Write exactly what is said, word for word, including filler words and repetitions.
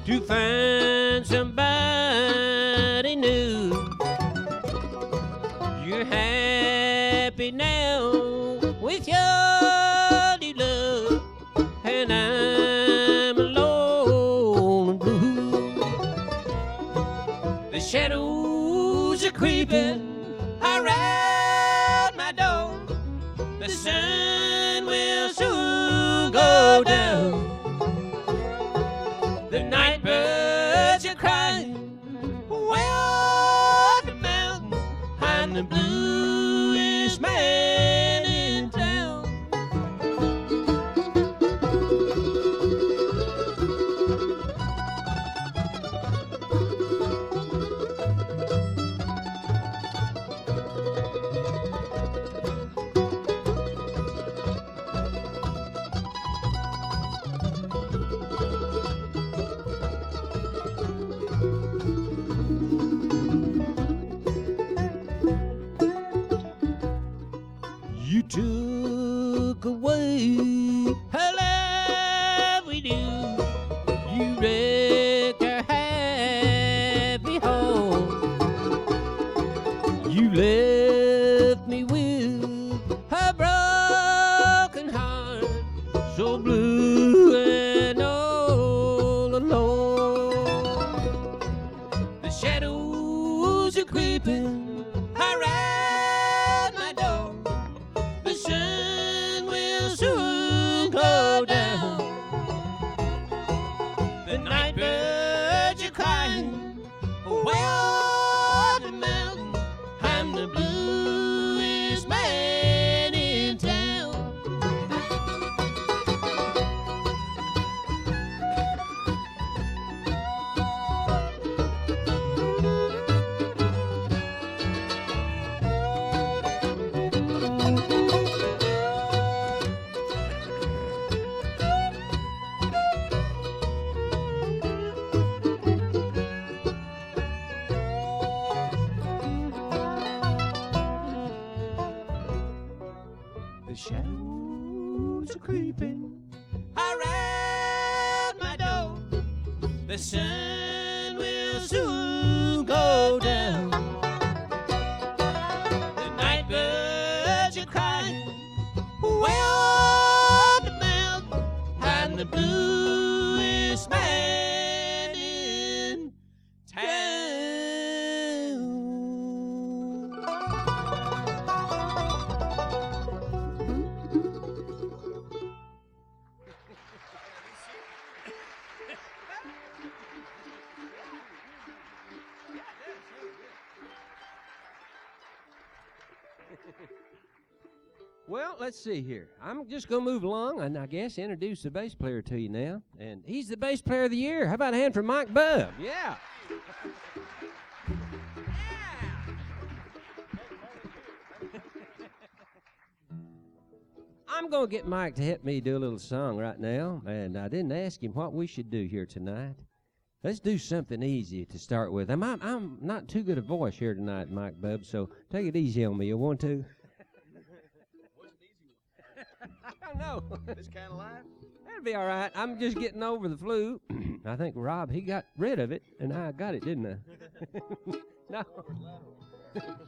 to find somebody new. You're happy now with your new love, and I'm alone and blue. The shadows are creeping around my door. The sun will soon go down. The night birds are crying way up the mountain. I'm the bluest man in town. You took away her love with you. You wrecked her happy home. You left me with her broken heart, so blue and all alone. The shadows are creeping around my door. The sun will soon go down. The night birds are crying way on the mountain. I'm the bluest man in town. The shadows are creeping around my door. The sun will soon go down. The night birds are crying way on the mountain. I'm the bluest man in town. Well, let's see here. I'm just going to move along and I guess introduce the bass player to you now. And he's the bass player of the year. How about a hand for Mike Bubb? Yeah. I'm going to get Mike to help me do a little song right now. And I didn't ask him what we should do here tonight. Let's do something easy to start with. I'm, I'm, I'm not too good a voice here tonight, Mike Bubb, so take it easy on me. You want to? I don't know. This kind of life? That'll be all right. I'm just getting over the flu. I think Rob, he got rid of it, and I got it, didn't I? No.